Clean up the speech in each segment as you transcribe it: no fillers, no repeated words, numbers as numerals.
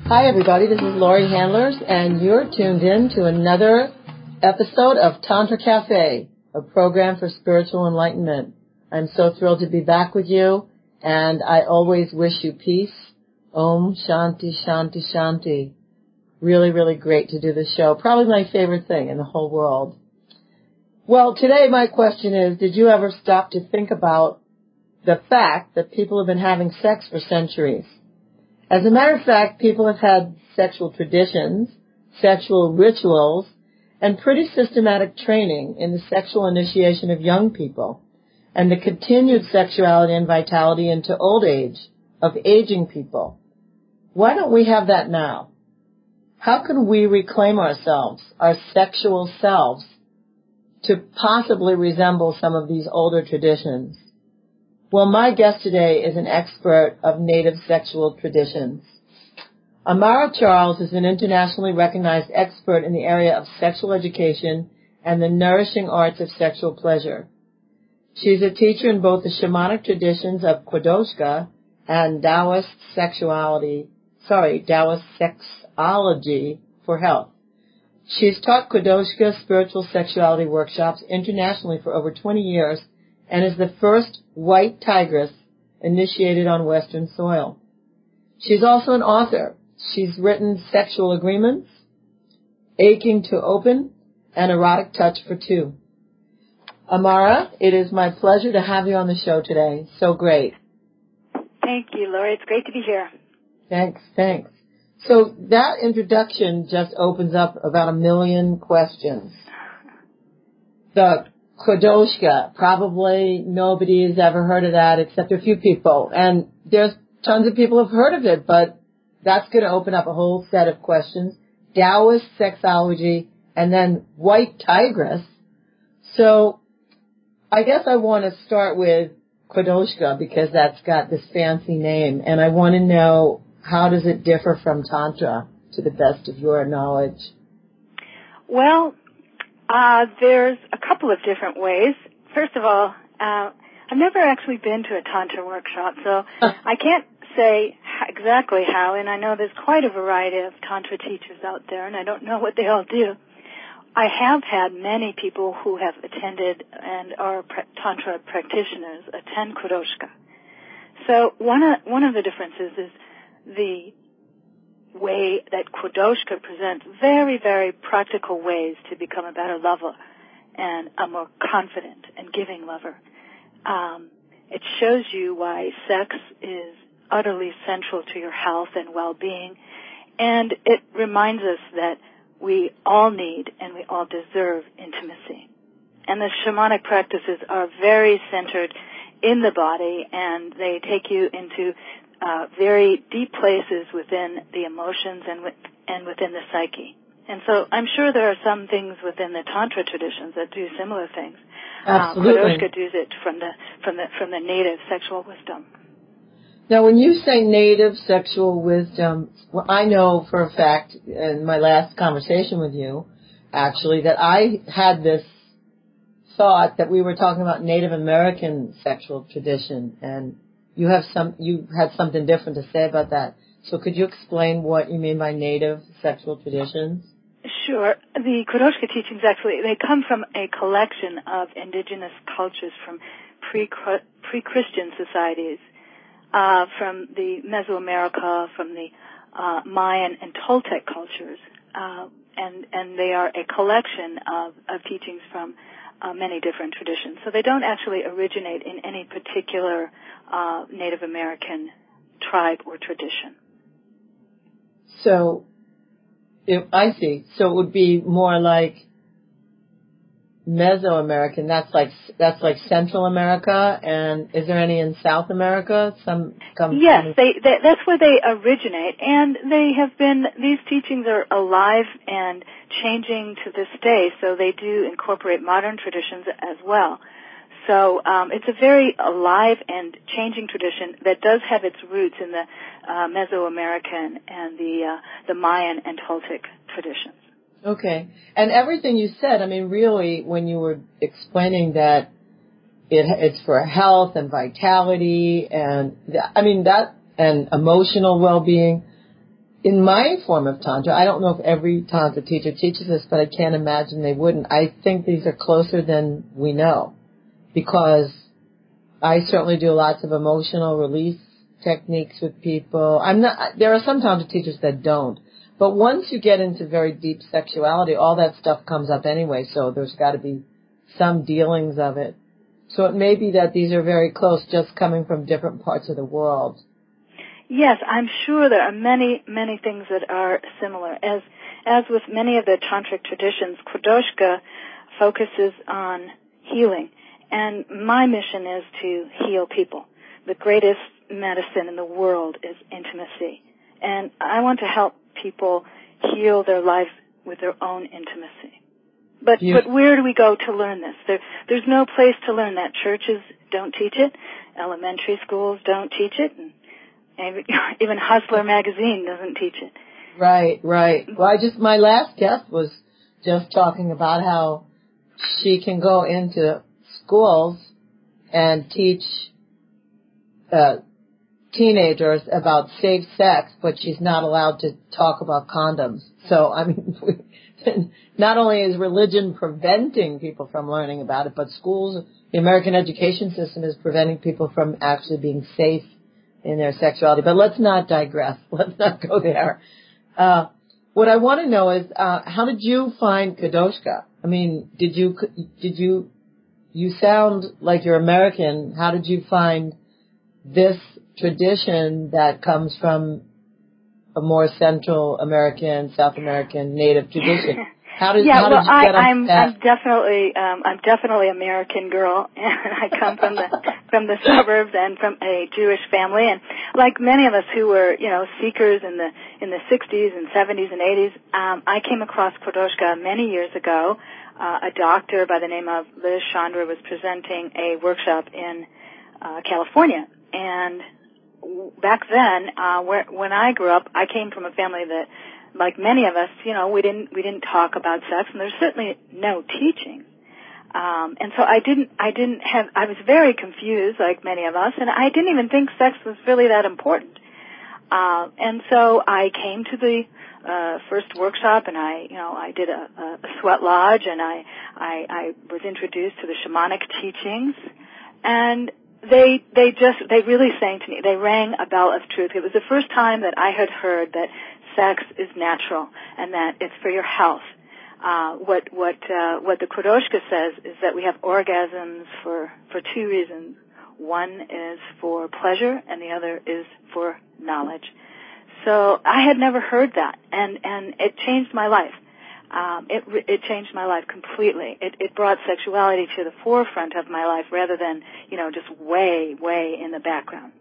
Hi, everybody. This is Laurie Handlers, and you're tuned in to another episode of Tantra Cafe, a program for spiritual enlightenment. I'm so thrilled to be back with you, and I always wish you peace. Om Shanti Shanti Shanti. Really, really great to do this show. Probably my favorite thing in the whole world. Well, today my question is, did you ever stop to think about the fact that people have been having sex for centuries? As a matter of fact, people have had sexual traditions, sexual rituals, and pretty systematic training in the sexual initiation of young people and the continued sexuality and vitality into old age of aging people. Why don't we have that now? How can we reclaim ourselves, our sexual selves, to possibly resemble some of these older traditions? Well, my guest today is an expert of native sexual traditions. Amara Charles is an internationally recognized expert in the area of sexual education and the nourishing arts of sexual pleasure. She's a teacher in both the shamanic traditions of Quodoushka and Taoist sexology for health. She's taught Quodoushka spiritual sexuality workshops internationally for over 20 years and is the first white tigress initiated on Western soil. She's also an author. She's written Sexual Agreements, Aching to Open, and Erotic Touch for Two. Amara, it is my pleasure to have you on the show today. So great. Thank you, Laura. It's great to be here. Thanks. So that introduction just opens up about 1 million questions. The Quodoushka, probably nobody has ever heard of that except a few people. And there's tons of people who have heard of it, but that's going to open up a whole set of questions. Taoist sexology, and then white tigress. So I guess I want to start with Quodoushka because that's got this fancy name. And I want to know, how does it differ from Tantra to the best of your knowledge? Well, there's a couple of different ways. First of all, I've never actually been to a Tantra workshop, so I can't say exactly how, and I know there's quite a variety of Tantra teachers out there, and I don't know what they all do. I have had many people who have attended and are Tantra practitioners attend Quodoushka. So one of the differences is the way that Quodoushka presents very, very practical ways to become a better lover and a more confident and giving lover. It shows you why sex is utterly central to your health and well-being, and it reminds us that we all need and we all deserve intimacy. And the shamanic practices are very centered in the body, and they take you into very deep places within the emotions and within the psyche. And so I'm sure there are some things within the Tantra traditions that do similar things. Absolutely. Quodoushka does it from the native sexual wisdom. Now, when you say native sexual wisdom, well, I know for a fact in my last conversation with you, actually, that I had this thought that we were talking about Native American sexual tradition, and you had something different to say about that. So could you explain what you mean by native sexual traditions? Sure. The Quodoushka teachings actually, they come from a collection of indigenous cultures from pre-Christian societies, from the Mesoamerica, from the Mayan and Toltec cultures, and they are a collection of teachings from many different traditions. So they don't actually originate in any particular Native American tribe or tradition. So, I see. So it would be more like Mesoamerican. That's like Central America. And is there any in South America? Yes, that's where they originate, and these teachings are alive and changing to this day. So they do incorporate modern traditions as well. So it's a very alive and changing tradition that does have its roots in the Mesoamerican and the Mayan and Toltec traditions. Okay. And everything you said, I mean, really, when you were explaining that it's for health and vitality and, and emotional well-being, in my form of Tantra, I don't know if every Tantra teacher teaches this, but I can't imagine they wouldn't. I think these are closer than we know, because I certainly do lots of emotional release techniques with people. There are some Tantra teachers that don't. But once you get into very deep sexuality, all that stuff comes up anyway, so there's got to be some dealings of it. So it may be that these are very close, just coming from different parts of the world. Yes, I'm sure there are many, many things that are similar. As with many of the tantric traditions, Kradoshka focuses on healing. And my mission is to heal people. The greatest medicine in the world is intimacy. And I want to help people heal their life with their own intimacy. But where do we go to learn this? There's no place to learn that. Churches don't teach it. Elementary schools don't teach it. And even Hustler magazine doesn't teach it. Right. Well, my last guest was just talking about how she can go into schools and teach teenagers about safe sex, but she's not allowed to talk about condoms. So, I mean, not only is religion preventing people from learning about it, but schools, the American education system is preventing people from actually being safe in their sexuality. But let's not digress. Let's not go there. What I want to know is, how did you find Kradoshka? I mean, you sound like you're American. How did you find this tradition that comes from a more Central American, South American, Native tradition? How did you get on that? I'm definitely American girl, and I come from the suburbs and from a Jewish family, and like many of us who were, seekers in the 60s and 70s and 80s, I came across Kradoshka many years ago. A doctor by the name of Liz Chandra was presenting a workshop in California, and back then, when I grew up, I came from a family that, like many of us, we didn't talk about sex, and there's certainly no teaching. And so I was very confused, like many of us, and I didn't even think sex was really that important. And so I came to the first workshop, and I did a sweat lodge, and I was introduced to the shamanic teachings, and they really sang to me. They rang a bell of truth. It was the first time that I had heard that sex is natural and that it's for your health. What the Kradoshka says is that we have orgasms for two reasons. One is for pleasure, and the other is for knowledge. So I had never heard that, and it changed my life. It changed my life completely. It brought sexuality to the forefront of my life rather than, just way, way in the background.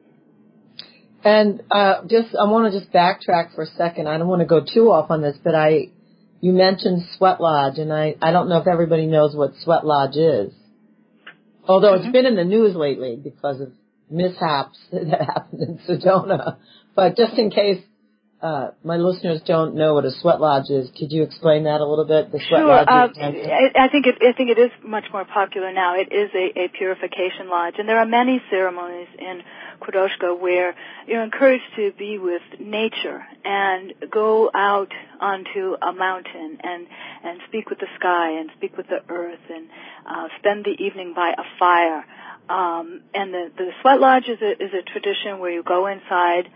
And I want to just backtrack for a second. I don't want to go too off on this, but you mentioned Sweat Lodge, and I don't know if everybody knows what Sweat Lodge is. Although it's been in the news lately because of mishaps that happened in Sedona. But just in case my listeners don't know what a Sweat Lodge is, could you explain that a little bit? The Sweat Lodge. I think it is much more popular now. It is a purification lodge, and there are many ceremonies in Kradoshka where you're encouraged to be with nature and go out onto a mountain and speak with the sky and speak with the earth and spend the evening by a fire. And the Sweat Lodge is a tradition where you go inside.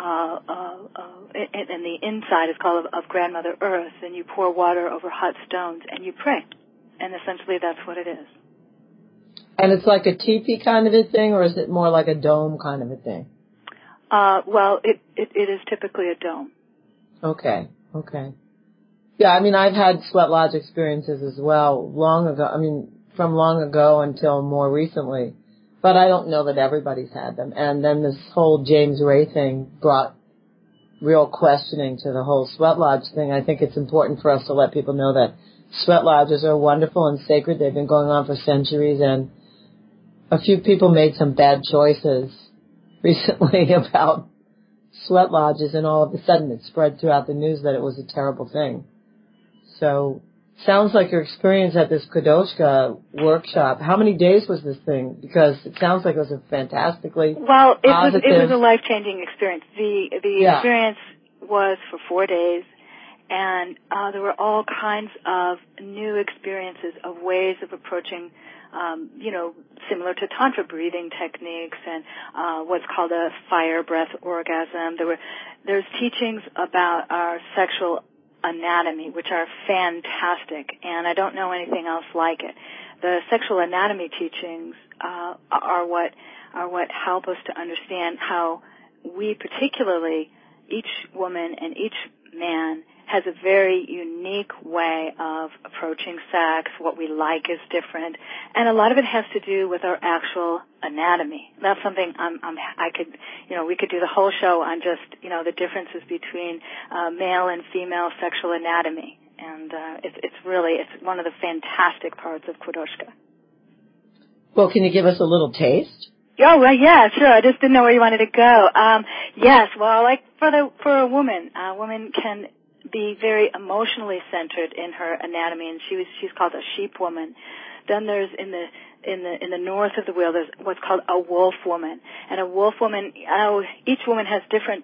And the inside is called of Grandmother Earth, and you pour water over hot stones and you pray, and essentially that's what it is. And it's like a teepee kind of a thing, or is it more like a dome kind of a thing? Well, it is typically a dome. Okay. Yeah, I mean, I've had Sweat Lodge experiences as well, long ago. I mean, from long ago until more recently. But I don't know that everybody's had them. And then this whole James Ray thing brought real questioning to the whole Sweat Lodge thing. I think it's important for us to let people know that Sweat Lodges are wonderful and sacred. They've been going on for centuries, and a few people made some bad choices recently about Sweat Lodges, and all of a sudden it spread throughout the news that it was a terrible thing. So, sounds like your experience at this Kradoshka workshop. How many days was this thing? Because it sounds like it was a fantastically it was a life-changing experience. The experience was for 4 days, and there were all kinds of new experiences of ways of approaching, similar to Tantra breathing techniques and what's called a fire breath orgasm. There's teachings about our sexual anatomy, which are fantastic, and I don't know anything else like it. The sexual anatomy teachings are what help us to understand how we, particularly each woman and each man, has a very unique way of approaching sex. What we like is different, and a lot of it has to do with our actual anatomy. That's something we could do the whole show on just the differences between male and female sexual anatomy, and it's one of the fantastic parts of Quodoushka. Well, can you give us a little taste? Oh, well, yeah, sure. I just didn't know where you wanted to go. Yes, well, like for a woman can be very emotionally centered in her anatomy, and she's called a sheep woman. Then there's in the north of the wheel, there's what's called a wolf woman, and a wolf woman. Each woman has different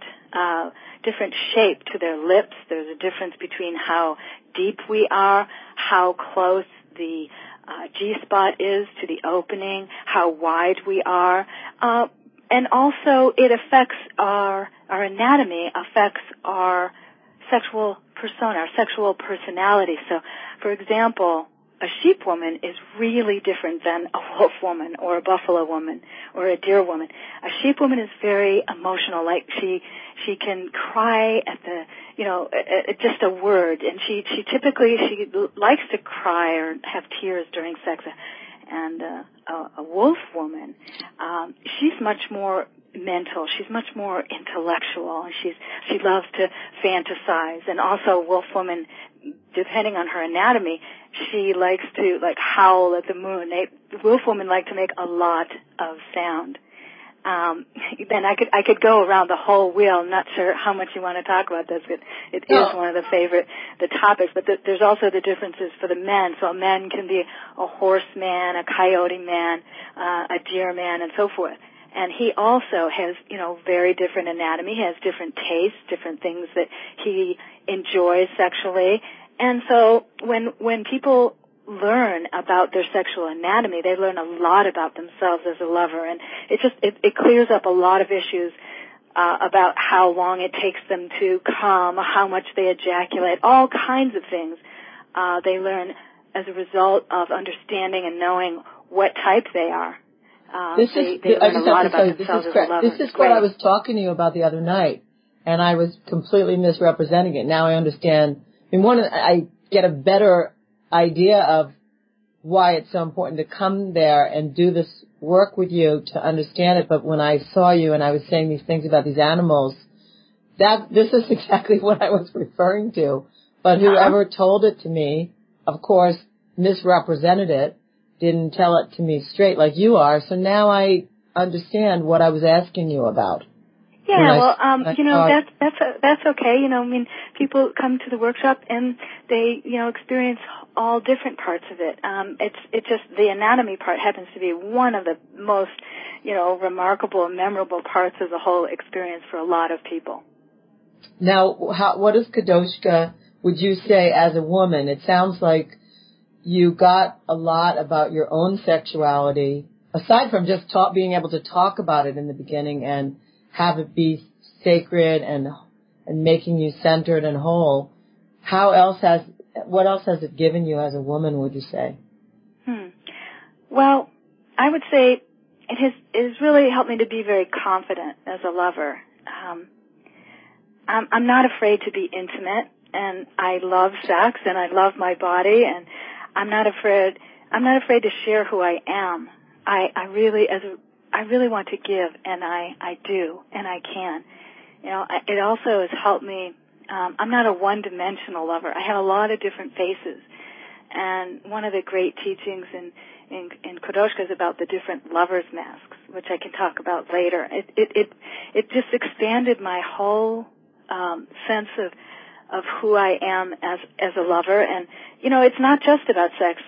shape to their lips. There's a difference between how deep we are, how close the G-spot is to the opening, how wide we are, and also it affects our anatomy, affects our sexual persona, our sexual personality. So, for example, a sheep woman is really different than a wolf woman or a buffalo woman or a deer woman. A sheep woman is very emotional, like she can cry at at just a word, and she typically likes to cry or have tears during sex. And a wolf woman, she's much more mental. She's much more intellectual, and she loves to fantasize. And also, a wolf woman, depending on her anatomy, she likes to howl at the moon. Wolf women like to make a lot of sound. Then I could go around the whole wheel. I'm not sure how much you want to talk about this, but it is one of the topics. But there's also the differences for the men. So a man can be a horse man, a coyote man, a deer man, and so forth. And he also has, very different anatomy. He has different tastes, different things that he enjoys sexually. And so when people learn about their sexual anatomy, they learn a lot about themselves as a lover, and it clears up a lot of issues about how long it takes them to come, how much they ejaculate, all kinds of things they learn as a result of understanding and knowing what type they are. This is what I was talking to you about the other night, and I was completely misrepresenting it. Now I understand. I get a better idea of why it's so important to come there and do this work with you to understand it. But when I saw you and I was saying these things about these animals, this is exactly what I was referring to. But whoever told it to me, of course, misrepresented it, didn't tell it to me straight like you are. So now I understand what I was asking you about. Yeah, that's okay. People come to the workshop and they, experience all different parts of it. It's just the anatomy part happens to be one of the most, remarkable and memorable parts of the whole experience for a lot of people. Now, what is Quodoushka, would you say, as a woman? It sounds like you got a lot about your own sexuality, aside from just being able to talk about it in the beginning and have it be sacred and making you centered and whole. What else has it given you as a woman, would you say? Well, I would say it has really helped me to be very confident as a lover. I'm not afraid to be intimate, and I love sex and I love my body, and I'm not afraid to share who I am. I really want to give, and I do, and I can. It also has helped me. I'm not a one-dimensional lover. I have a lot of different faces, and one of the great teachings in Quodoushka is about the different lovers' masks, which I can talk about later. It just expanded my whole sense of who I am as a lover, and it's not just about sex.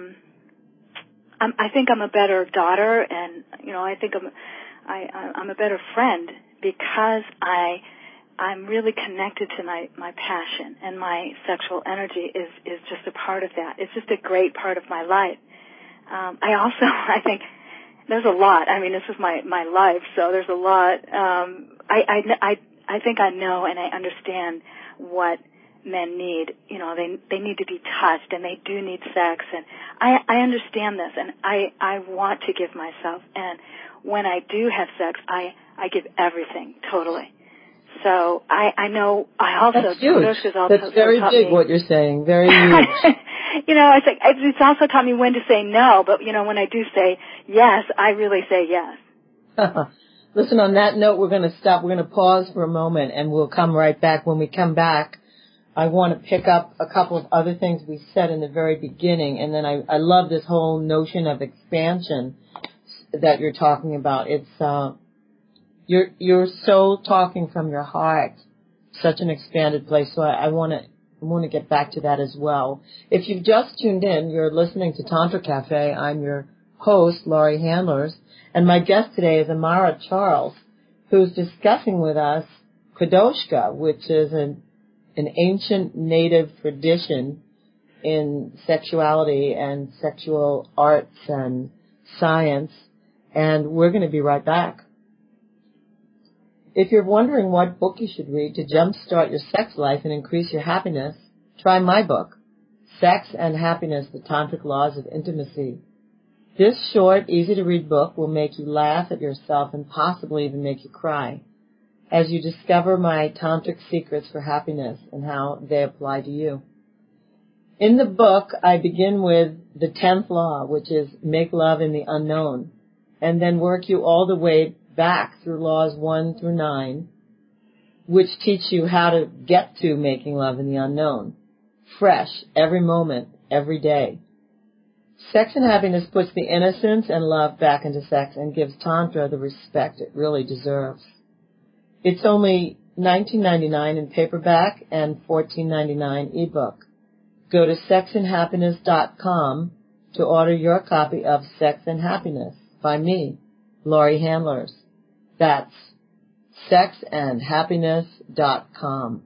I think I'm a better daughter, and I think I'm a better friend because I I'm really connected to my passion, and my sexual energy is just a part of that. It's just a great part of my life. I think there's a lot. I mean, this is my life, so there's a lot. I think I know and I understand what men need. You know, they need to be touched, and they do need sex, and I understand this, and I want to give myself, and when I do have sex, I give everything totally. So I know. I also That's huge. That's very big. What you're saying, very huge. You know, it's also taught me when to say no. But you know, when I do say yes, I really say yes. Listen. On that note, we're going to stop. We're going to pause for a moment, and we'll come right back. When we come back, I want to pick up a couple of other things we said in the very beginning, and then I love this whole notion of expansion that you're talking about. It's you're so talking from your heart, such an expanded place. So I want to get back to that as well. If you've just tuned in, you're listening to Tantra Cafe. I'm your host, Laurie Handlers, and my guest today is Amara Charles, who's discussing with us Kadoshka, which is an ancient native tradition in sexuality and sexual arts and science, and we're going to be right back. If you're wondering what book you should read to jumpstart your sex life and increase your happiness, try my book, Sex and Happiness, The Tantric Laws of Intimacy. This short, easy-to-read book will make you laugh at yourself and possibly even make you cry as you discover my tantric secrets for happiness and how they apply to you. In the book, I begin with the 10th law, which is make love in the unknown, and then work you all the way back through laws 1 through 9, which teach you how to get to making love in the unknown, fresh, every moment, every day. Sex and Happiness puts the innocence and love back into sex and gives Tantra the respect it really deserves. It's only $19.99 in paperback and $14.99 ebook. Go to sexandhappiness.com to order your copy of Sex and Happiness by me, Laurie Handlers. That's sexandhappiness.com.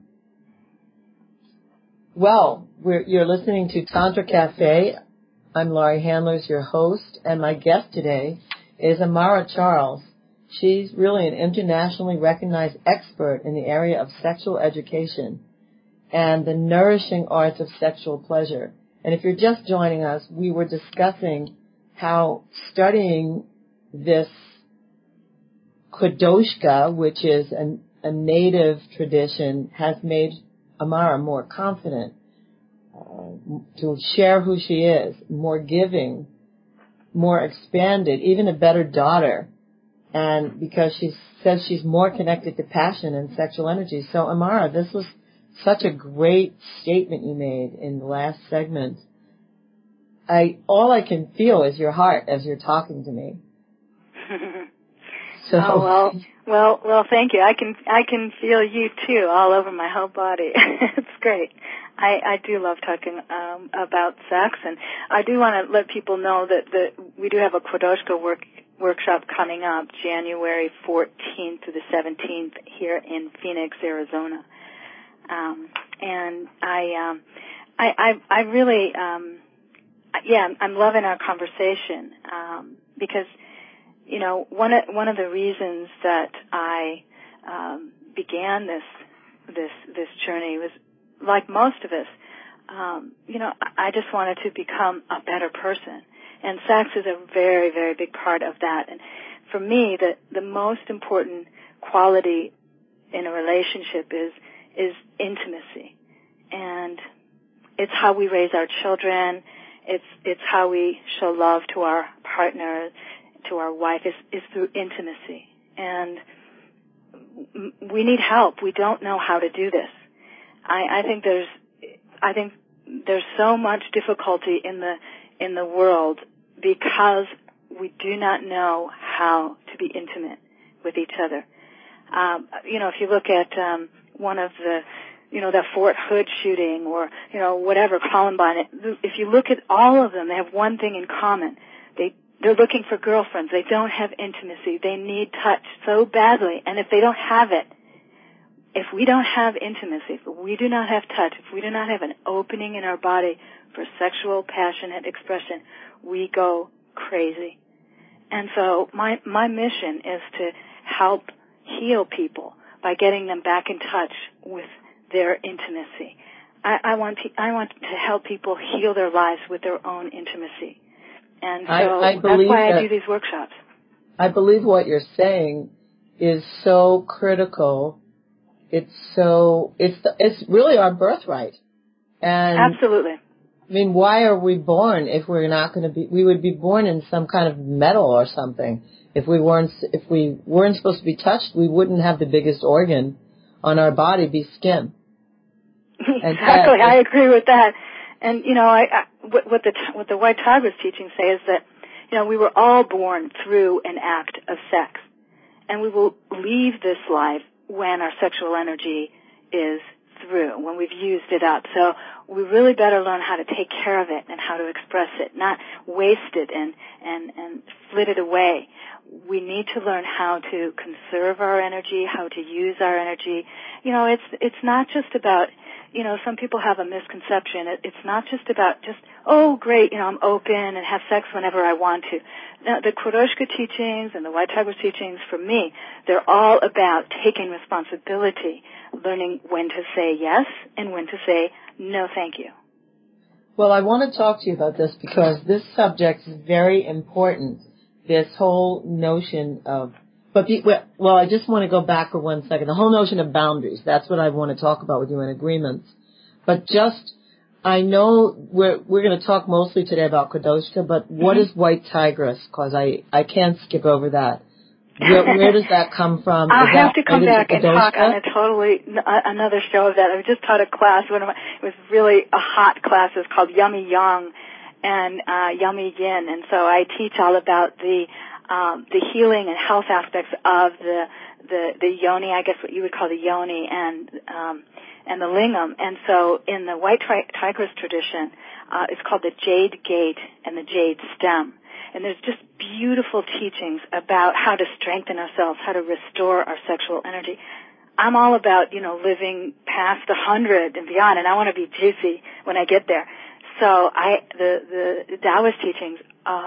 Well, you're listening to Tantra Cafe. I'm Laurie Handlers, your host, and my guest today is Amara Charles. She's really an internationally recognized expert in the area of sexual education and the nourishing arts of sexual pleasure. And if you're just joining us, we were discussing how studying this Kadoshka, which is a native tradition, has made Amara more confident to share who she is, more giving, more expanded, even a better daughter, and because she says she's more connected to passion and sexual energy. So, Amara, this was such a great statement you made in the last segment. All I can feel is your heart as you're talking to me. So. Oh, well, thank you. I can feel you too, all over my whole body. It's great. I do love talking about sex, and I do want to let people know that we do have a Kadoshka workshop coming up January 14th to the 17th here in Phoenix, Arizona. And I really, I'm loving our conversation because, you know, one of the reasons that I began this journey was, like most of us, you know, I just wanted to become a better person, and sex is a very, very big part of that. And for me, the most important quality in a relationship is intimacy, and it's how we raise our children. It's how we show love to our partner, to our wife, is through intimacy. And we need help. We don't know how to do this. I think there's so much difficulty in the world because we do not know how to be intimate with each other. You know, if you look at one of the, you know, the Fort Hood shooting, or, you know, whatever, Columbine, if you look at all of them, they have one thing in common. They're looking for girlfriends. They don't have intimacy. They need touch so badly, and if they don't have it, if we don't have intimacy, if we do not have touch, if we do not have an opening in our body for sexual, passionate expression, we go crazy. And so my mission is to help heal people by getting them back in touch with their intimacy. I want to help people heal their lives with their own intimacy. And so that's why I do these workshops. I believe what you're saying is so critical. It's really our birthright. And absolutely. I mean, why are we born if we're not going to be? We would be born in some kind of metal or something. If we weren't supposed to be touched, we wouldn't have the biggest organ on our body be skin. Exactly, I agree with that. And what the White Tigress teachings say is that we were all born through an act of sex, and we will leave this life when our sexual energy is through, when we've used it up. So we really better learn how to take care of it and how to express it, not waste it and flit it away. We need to learn how to conserve our energy, how to use our energy. It's not just about, some people have a misconception. It's not just about oh great, I'm open and have sex whenever I want to. Now, the Quodoushka teachings and the White Tigress teachings, for me, they're all about taking responsibility, learning when to say yes and when to say no thank you. Well, I want to talk to you about this because this subject is very important, this whole notion of, I just want to go back for 1 second. The whole notion of boundaries, that's what I want to talk about with you in agreements. But I know we're going to talk mostly today about Quodoushka, but what is White Tigress? Because I can't skip over that. Where does that come from? I'll have to come back and talk on another show of that. I just taught a class. It was really a hot class. It was called Yummy Yang and Yummy Yin. And so I teach all about the healing and health aspects of the yoni, I guess what you would call the yoni, and the lingam. And so in the White Tigress tradition, it's called the Jade Gate and the Jade Stem. And there's just beautiful teachings about how to strengthen ourselves, how to restore our sexual energy. I'm all about, living past 100 and beyond, and I want to be juicy when I get there. So the Taoist teachings,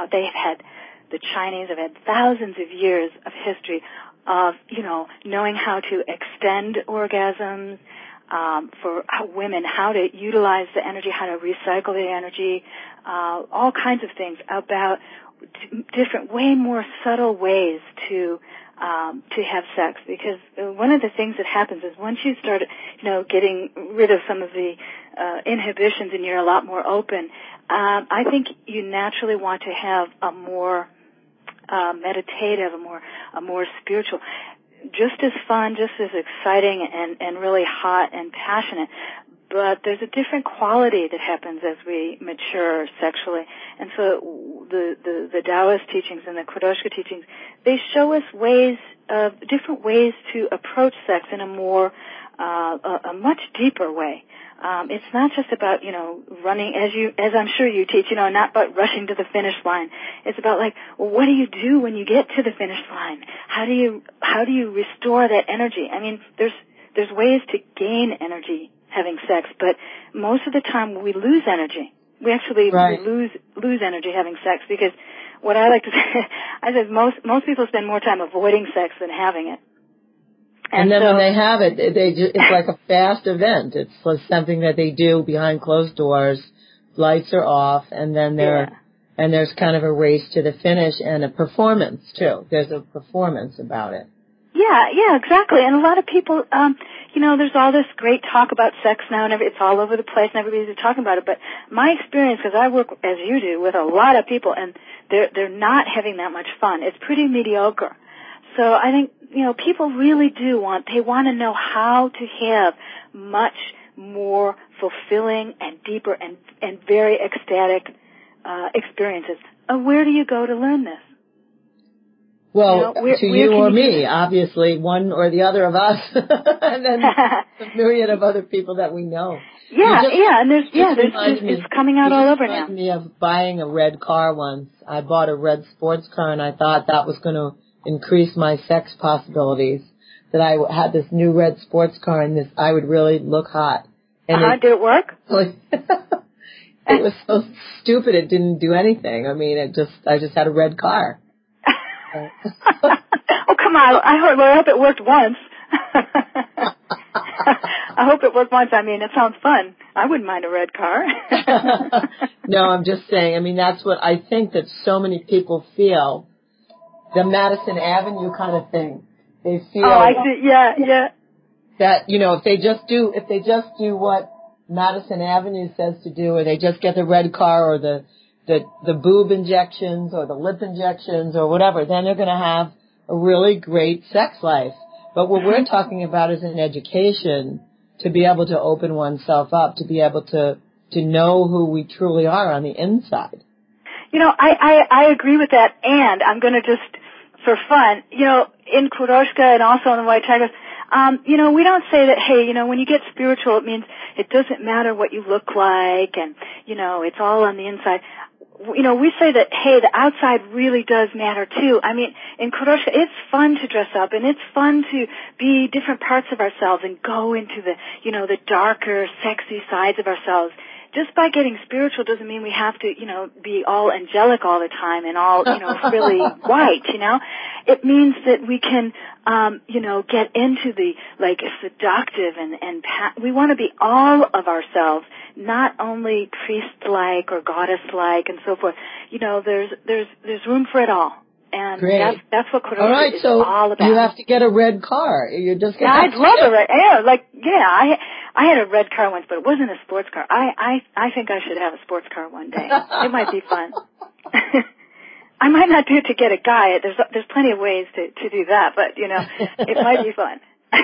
the Chinese have had thousands of years of history of, knowing how to extend orgasms, for women, how to utilize the energy, how to recycle the energy, all kinds of things about different, way more subtle ways to have sex. Because one of the things that happens is once you start, getting rid of some of the inhibitions and you're a lot more open, I think you naturally want to have a more meditative, a more spiritual, just as fun, just as exciting and really hot and passionate. But there's a different quality that happens as we mature sexually. And so the Taoist teachings and the Quodoushka teachings, they show us different ways to approach sex in a more, a much deeper way. It's not just about, running as I'm sure you teach, not about rushing to the finish line. It's about what do you do when you get to the finish line? How do you restore that energy? I mean, there's ways to gain energy having sex, but most of the time we lose energy. We actually lose energy having sex, because what I like to say, I said most people spend more time avoiding sex than having it. And then when they have it, it's like a fast event. It's like something that they do behind closed doors. Lights are off, and then there's kind of a race to the finish and a performance too. There's a performance about it. Yeah, exactly. And a lot of people, there's all this great talk about sex now, and it's all over the place, and everybody's talking about it. But my experience, because I work, as you do, with a lot of people, and they're not having that much fun. It's pretty mediocre. So I think, people really want to know how to have much more fulfilling and deeper and very ecstatic experiences. Where do you go to learn this? Well, to you or me, obviously, one or the other of us, and then a myriad of other people that we know. And it's coming out all over now. It reminded me of buying a red car once. I bought a red sports car, and I thought that was going to increase my sex possibilities. that I had this new red sports car and I would really look hot. And did it work? It was so stupid it didn't do anything. I mean, I just had a red car. Oh, come on. I hope it worked once. I hope it worked once. I mean, it sounds fun. I wouldn't mind a red car. No, I'm just saying, I mean, that's what I think that so many people feel, the Madison Avenue kind of thing. They feel. Oh, I see. Yeah. That, if they just do what Madison Avenue says to do, or they just get the red car or the boob injections or the lip injections or whatever, then they're going to have a really great sex life. But what we're talking about is an education to be able to open oneself up, to be able to know who we truly are on the inside. I agree with that, and I'm going to just, for fun, in Kuroshka and also in the White Tigers, we don't say that, hey, when you get spiritual, it means it doesn't matter what you look like and, it's all on the inside. We say that, hey, the outside really does matter too. I mean, in Kuroshka, it's fun to dress up and it's fun to be different parts of ourselves and go into the, the darker, sexy sides of ourselves. Just by getting spiritual doesn't mean we have to, be all angelic all the time and all, really white, It means that we can, get into the, seductive and we want to be all of ourselves, not only priest-like or goddess-like and so forth. There's room for it all. And great. that's what Kuroshka is all about. You have to get a red car. You're just going I'd love a red. I had a red car once, but it wasn't a sports car. I think I should have a sports car one day. It might be fun. I might not do it to get a guy. There's plenty of ways to do that, but it might be fun.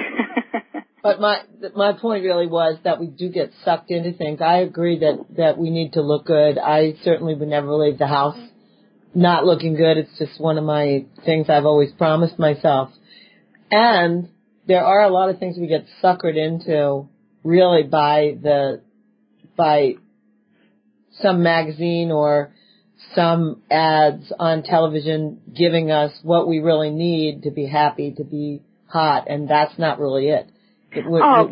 But my point really was that we do get sucked into things. I agree that we need to look good. I certainly would never leave the house not looking good. It's just one of my things I've always promised myself. And there are a lot of things we get suckered into really by some magazine or some ads on television giving us what we really need to be happy, to be hot, and that's not really it. I'm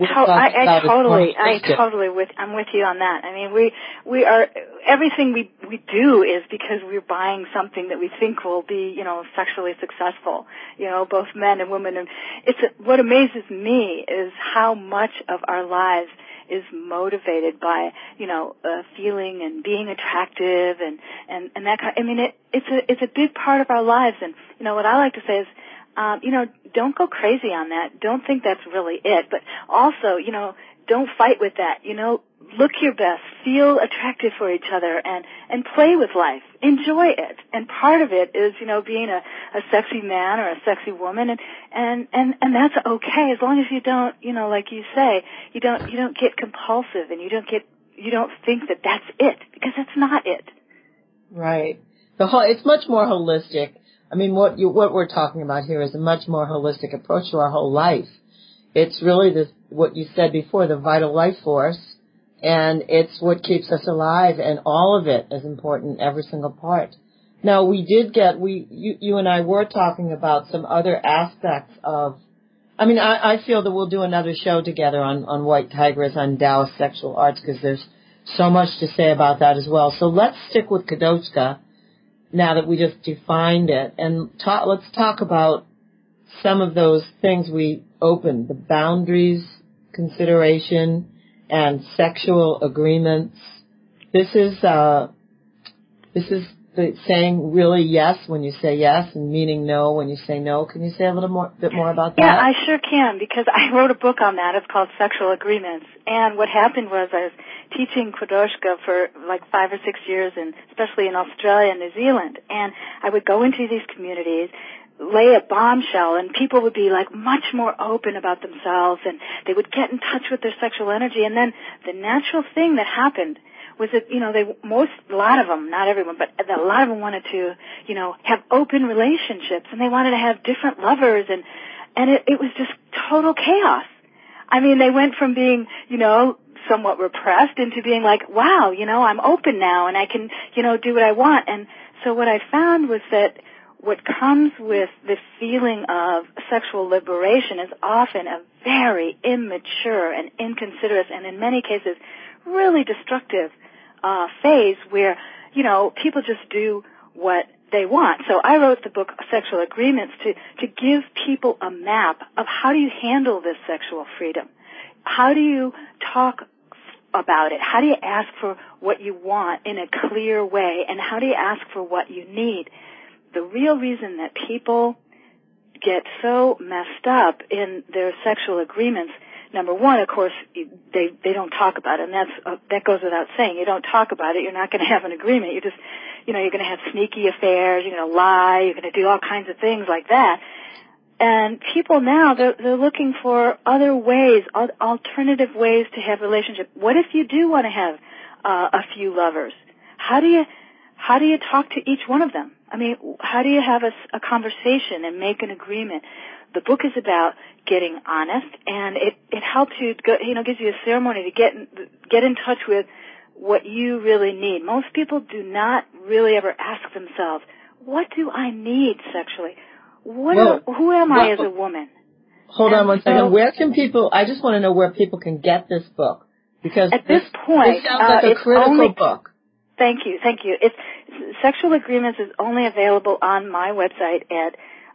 with you on that. I mean, we are, everything we do is because we're buying something that we think will be, sexually successful, both men and women. And what amazes me is how much of our lives is motivated by, feeling and being attractive and that kind. I mean, it's a big part of our lives. And, what I like to say is, don't go crazy on that. Don't think that's really it. But also, don't fight with that. Look your best. Feel attractive for each other and play with life. Enjoy it. And part of it is, being a sexy man or a sexy woman and that's okay as long as you don't, like you say, you don't get compulsive and you don't think that that's it, because that's not it. Right. It's much more holistic. I mean, what we're talking about here is a much more holistic approach to our whole life. It's really what you said before, the vital life force, and it's what keeps us alive, and all of it is important, every single part. Now, you and I were talking about some other aspects of, I feel that we'll do another show together on White Tigress, on Taoist sexual arts, because there's so much to say about that as well. So let's stick with Kadoshka, now that we just defined it, and let's talk about some of those things we opened, the boundaries, consideration, and sexual agreements. This is the saying really yes when you say yes and meaning no when you say no. Can you say a bit more about that? Yeah, I sure can, because I wrote a book on that. It's called Sexual Agreements. And what happened was I was teaching Kuroshka for 5 or 6 years, and especially in Australia and New Zealand. And I would go into these communities, lay a bombshell, and people would be much more open about themselves, and they would get in touch with their sexual energy. And then the natural thing that happened was that, a lot of them, not everyone, but a lot of them wanted to, have open relationships, and they wanted to have different lovers, and it was just total chaos. I mean, they went from being, somewhat repressed into being wow, I'm open now, and I can, do what I want. And so what I found was that what comes with the feeling of sexual liberation is often a very immature and inconsiderate and in many cases really destructive phase where, people just do what they want. So I wrote the book Sexual Agreements to give people a map of how do you handle this sexual freedom? How do you talk about it? How do you ask for what you want in a clear way? And how do you ask for what you need? The real reason that people get so messed up in their sexual agreements, number one, of course, they don't talk about it, and that goes without saying. You don't talk about it, you're not going to have an agreement. You're just, you're going to have sneaky affairs, you're going to lie, you're going to do all kinds of things like that. And people now, they're looking for other ways, alternative ways to have relationship. What if you do want to have a few lovers? How do you talk to each one of them? I mean, how do you have a conversation and make an agreement? The book is about getting honest, and it helps you go, gives you a ceremony to get in touch with what you really need. Most people do not really ever ask themselves, what do I need sexually? Who am I as a woman? Hold on one second. Where can people, I just want to know where people can get this book. Because at this point, this sounds like a critical book. Thank you. Sexual Agreements is only available on my website at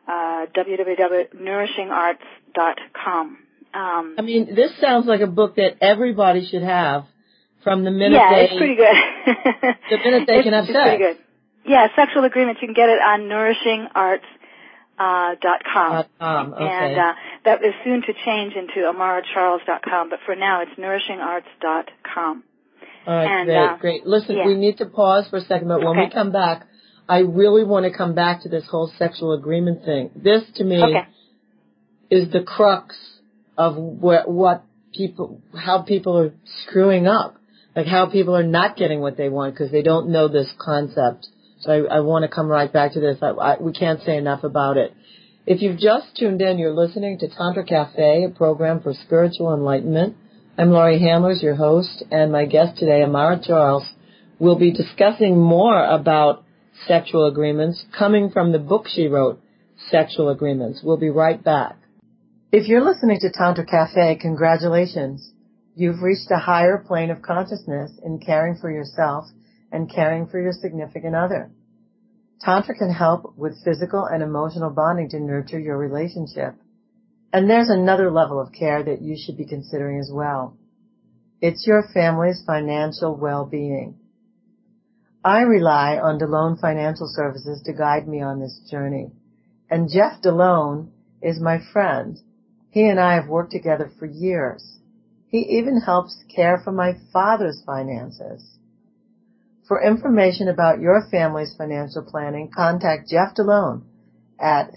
www.nourishingarts.com. I mean, this sounds like a book that everybody should have from the minute it's pretty good. the minute they can have sex. It's pretty good. Yeah, Sexual Agreements, you can get it on nourishingarts.com. Okay. And that is soon to change into amaracharles.com, but for now it's nourishingarts.com. All right, great. Listen, we need to pause for a second, but when we come back, I really want to come back to this whole sexual agreement thing. This, to me, is the crux of how people are screwing up, like how people are not getting what they want because they don't know this concept. So I want to come right back to this. We can't say enough about it. If you've just tuned in, you're listening to Tantra Cafe, a program for spiritual enlightenment. I'm Laurie Handlers, your host, and my guest today, Amara Charles, will be discussing more about sexual agreements coming from the book she wrote, Sexual Agreements. We'll be right back. If you're listening to Tantra Cafe, congratulations. You've reached a higher plane of consciousness in caring for yourself and caring for your significant other. Tantra can help with physical and emotional bonding to nurture your relationship. And there's another level of care that you should be considering as well. It's your family's financial well-being. I rely on DeLone Financial Services to guide me on this journey. And Jeff DeLone is my friend. He and I have worked together for years. He even helps care for my father's finances. For information about your family's financial planning, contact Jeff DeLone at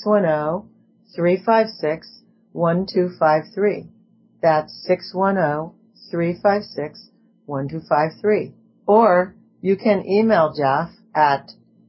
610-356-1253. That's 610-356-1253. Or you can email Jeff at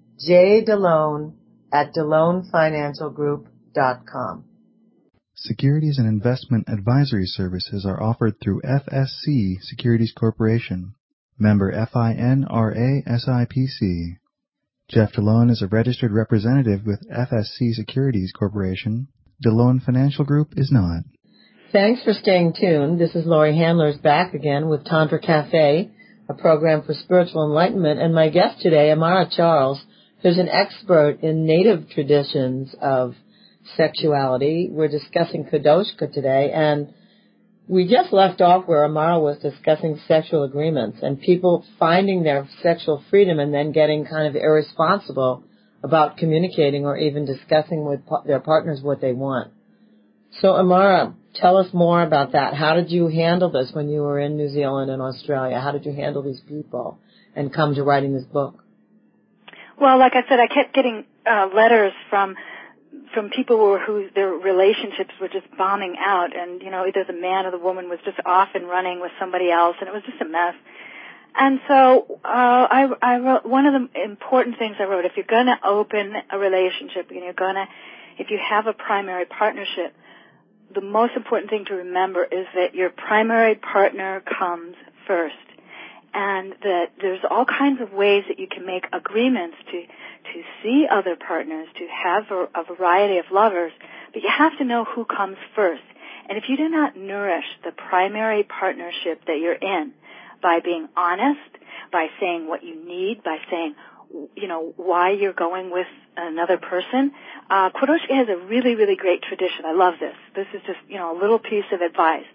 jdelone@delonefinancialgroup.com. Securities and investment advisory services are offered through FSC Securities Corporation. Member FINRA SIPC. Jeff DeLone is a registered representative with FSC Securities Corporation. DeLone Financial Group is not. Thanks for staying tuned. This is Laurie Handlers back again with Tantra Cafe, a program for spiritual enlightenment. And my guest today, Amara Charles, who's an expert in native traditions of sexuality. We're discussing Kadoshka today, and we just left off where Amara was discussing sexual agreements and people finding their sexual freedom and then getting kind of irresponsible about communicating or even discussing with their partners what they want. So, Amara, tell us more about that. How did you handle this when you were in New Zealand and Australia? How did you handle these people and come to writing this book? Well, like I said, I kept getting letters from people who their relationships were just bombing out, and either the man or the woman was just off and running with somebody else, and it was just a mess. And so I wrote, one of the important things I wrote, if you're going to open a relationship, if you have a primary partnership, the most important thing to remember is that your primary partner comes first, and that there's all kinds of ways that you can make agreements to to see other partners, to have a variety of lovers, but you have to know who comes first. And if you do not nourish the primary partnership that you're in by being honest, by saying what you need, by saying, why you're going with another person, Quodoushka has a really, really great tradition. I love this. This is just, a little piece of advice.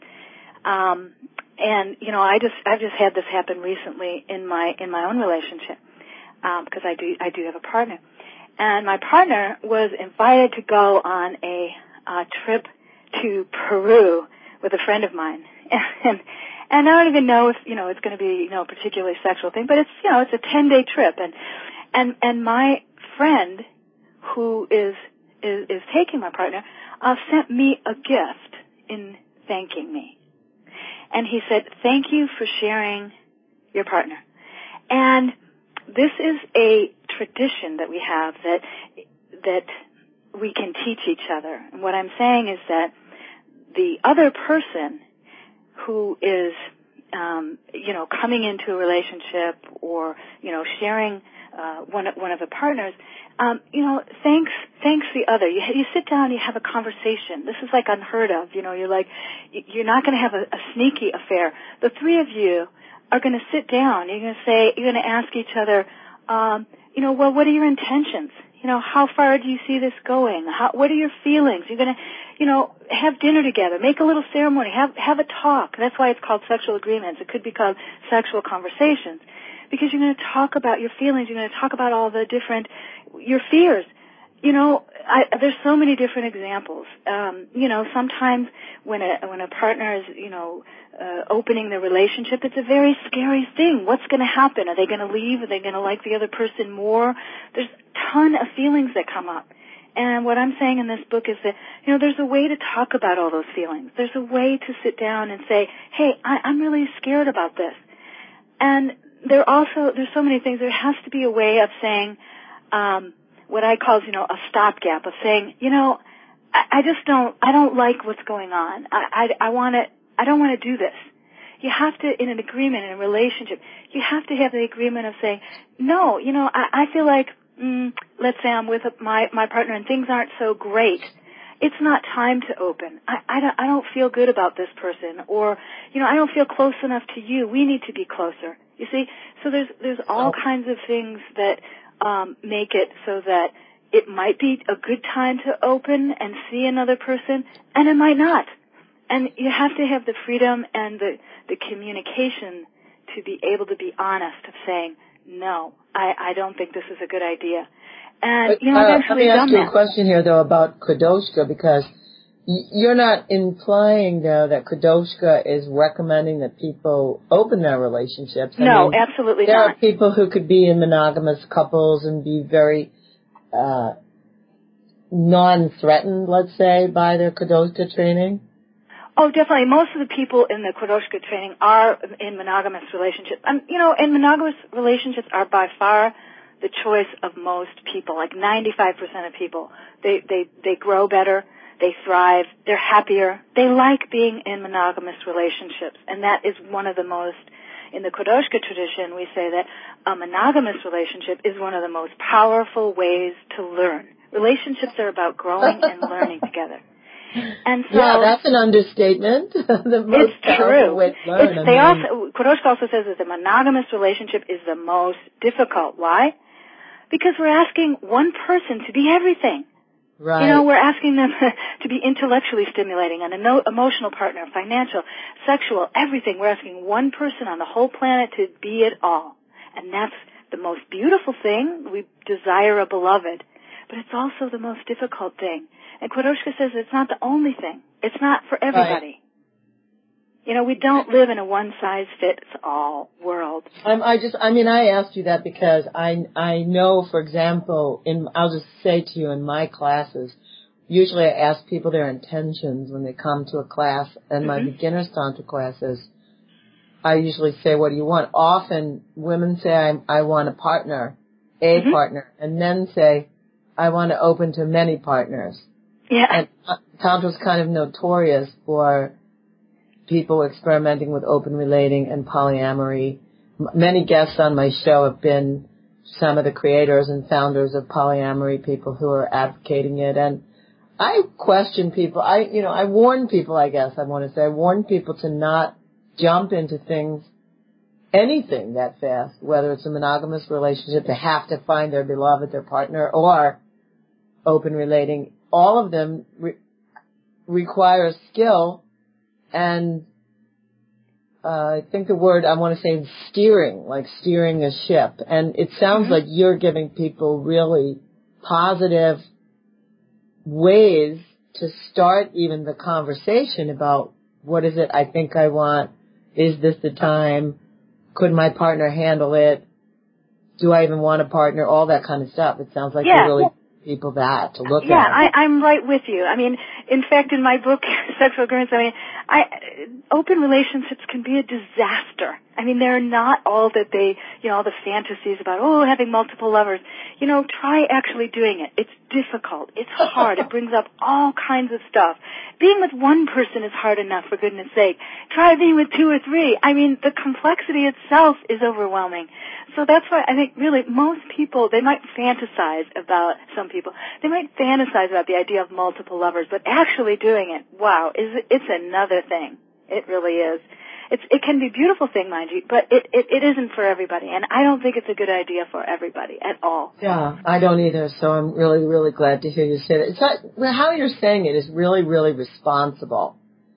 And I've just had this happen recently in my own relationship, because I do have a partner. And my partner was invited to go on a trip to Peru with a friend of mine. And I don't even know if, it's going to be, a particularly sexual thing, but it's, it's a 10-day trip. And my friend who is taking my partner, sent me a gift in thanking me. And he said, "Thank you for sharing your partner." And this is a tradition that we have that we can teach each other. And what I'm saying is that the other person who is, coming into a relationship or, sharing one of the partners, thanks the other. You sit down, you have a conversation. This is like unheard of. You're like, you're not going to have a sneaky affair. The three of you are going to sit down. You're going to ask each other, well, what are your intentions? How far do you see this going? What are your feelings? You're going to, have dinner together, make a little ceremony, have a talk. That's why it's called sexual agreements. It could be called sexual conversations, because you're going to talk about your feelings. You're going to talk about all the different, your fears. There's so many different examples. Sometimes when a partner is, opening their relationship, it's a very scary thing. What's going to happen? Are they going to leave? Are they going to like the other person more? There's a ton of feelings that come up. And what I'm saying in this book is that, there's a way to talk about all those feelings. There's a way to sit down and say, hey, I'm really scared about this. And there's so many things. There has to be a way of saying, what I call, a stopgap of saying, I don't like what's going on. I don't want to do this. You have to, in an agreement, in a relationship, you have to have the agreement of saying, no, I feel like, let's say I'm with my partner and things aren't so great. It's not time to open. I don't feel good about this person, or, I don't feel close enough to you. We need to be closer. You see? So there's all kinds of things that, make it so that it might be a good time to open and see another person, and it might not. And you have to have the freedom and the communication to be able to be honest of saying, no, I don't think this is a good idea. And, I've actually done that. Let me ask you a question here, though, about Quodoushka, because you're not implying, though, that Quodoushka is recommending that people open their relationships. No, absolutely not. There are people who could be in monogamous couples and be very non-threatened, let's say, by their Quodoushka training. Oh, definitely. Most of the people in the Quodoushka training are in monogamous relationships. And, and monogamous relationships are by far the choice of most people, like 95% of people. They grow better, they thrive, they're happier, they like being in monogamous relationships. And that is one of the most, in the Quodoushka tradition, we say that a monogamous relationship is one of the most powerful ways to learn. Relationships are about growing and learning together. And so, yeah, that's an understatement. The most it's true. Way to learn. Quodoushka also says that the monogamous relationship is the most difficult. Why? Because we're asking one person to be everything. Right. We're asking them to be intellectually stimulating, an emotional partner, financial, sexual, everything. We're asking one person on the whole planet to be it all. And that's the most beautiful thing. We desire a beloved. But it's also the most difficult thing. And Quodoushka says it's not the only thing. It's not for everybody. Right. We don't live in a one-size-fits-all world. I asked you that because I know, for example, I'll just say to you, in my classes, usually I ask people their intentions when they come to a class, and my beginner's tantra classes, I usually say, what do you want? Often women say, I want a partner, partner, and men say, I want to open to many partners. Yeah. And Tantra's kind of notorious for people experimenting with open relating and polyamory. Many guests on my show have been some of the creators and founders of polyamory, people who are advocating it. And I question people. I warn people, I guess I want to say. I warn people to not jump into things, anything that fast, whether it's a monogamous relationship, they have to find their beloved, their partner, or open relating. All of them require skill and I think the word I want to say is steering, like steering a ship. And it sounds like you're giving people really positive ways to start even the conversation about what is it I think I want? Is this the time? Could my partner handle it? Do I even want a partner? All that kind of stuff. It sounds like you're really people that to look at. Yeah, I'm right with you. I mean, in fact, in my book, Sexual Agreements, open relationships can be a disaster. I mean, they're not all that they, all the fantasies about, having multiple lovers. Try actually doing it. It's difficult. It's hard. It brings up all kinds of stuff. Being with one person is hard enough, for goodness sake. Try being with two or three. I mean, the complexity itself is overwhelming. So that's why I think really most people, they might fantasize about, some people, they might fantasize about the idea of multiple lovers, but actually doing it, wow, it's another thing. It really is. It can be a beautiful thing, mind you, but it isn't for everybody, and I don't think it's a good idea for everybody at all. Yeah, I don't either, so I'm really, really glad to hear you say that. It's not, how you're saying it is really, really responsible,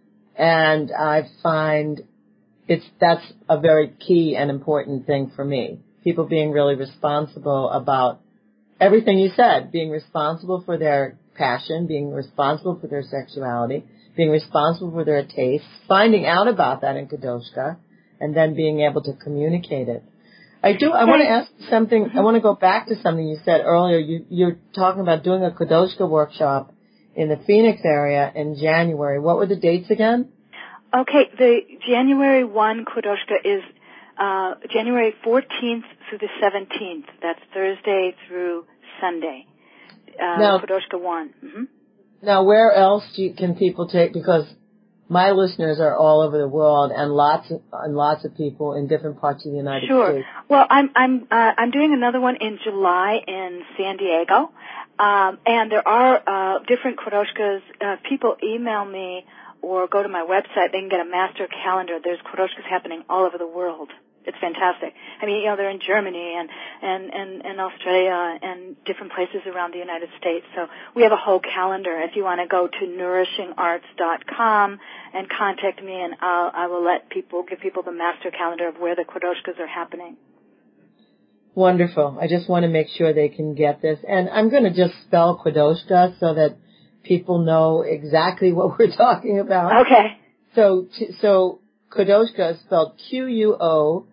and I find that's a very key and important thing for me. People being really responsible about everything you said, being responsible for their passion, being responsible for their sexuality, being responsible for their tastes, finding out about that in Kadoshka, and then being able to communicate it. I want to ask something. I want to go back to something you said earlier. You're talking about doing a Kadoshka workshop in the Phoenix area in January. What were the dates again? Okay, the January 1 Kadoshka is January 14th through the 17th. That's Thursday through Sunday. Now, Kadoshka 1. Mm-hmm. Now, where else can people take? Because my listeners are all over the world, and lots of people in different parts of the United States. Well, I'm doing another one in July in San Diego, and there are different Kadoshkas. People email me or go to my website. They can get a master calendar. There's Kadoshkas happening all over the world. It's fantastic. I mean, they're in Germany and Australia and different places around the United States. So we have a whole calendar. If you want to go to nourishingarts.com and contact me, and I will give people the master calendar of where the Kadoshkas are happening. Wonderful. I just want to make sure they can get this. And I'm going to just spell Kadoshka so that people know exactly what we're talking about. Okay. So Kadoshka is spelled Q-U-O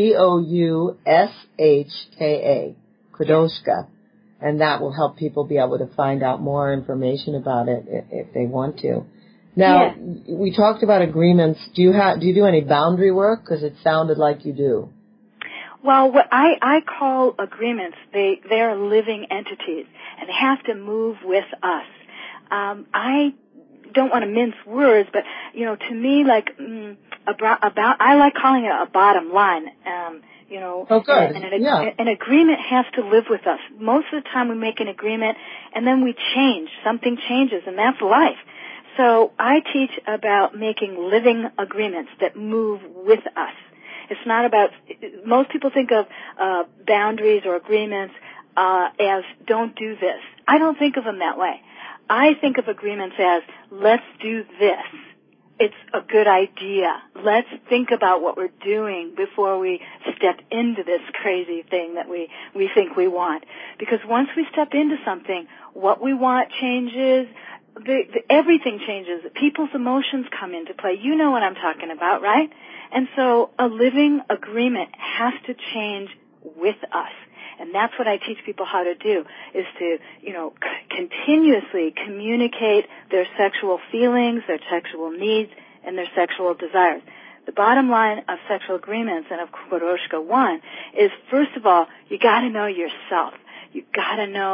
Doushka, Kadoshka, and that will help people be able to find out more information about it if they want to. Now, we talked about agreements. Do you do any boundary work? Because it sounded like you do. Well, what I call agreements, they are living entities, and they have to move with us. I don't want to mince words, but to me, like I like calling it a bottom line. Oh, good. An agreement has to live with us. Most of the time, we make an agreement, and then we change. Something changes, and that's life. So I teach about making living agreements that move with us. It's not about. Most people think of boundaries or agreements as don't do this. I don't think of them that way. I think of agreements as let's do this. It's a good idea. Let's think about what we're doing before we step into this crazy thing that we think we want. Because once we step into something, what we want changes, everything changes. People's emotions come into play. You know what I'm talking about, right? And so a living agreement has to change with us. And that's what I teach people how to do, is to, continuously communicate their sexual feelings, their sexual needs, and their sexual desires. The bottom line of sexual agreements and of Kadoshka 1 is, first of all, you got to know yourself. You got to know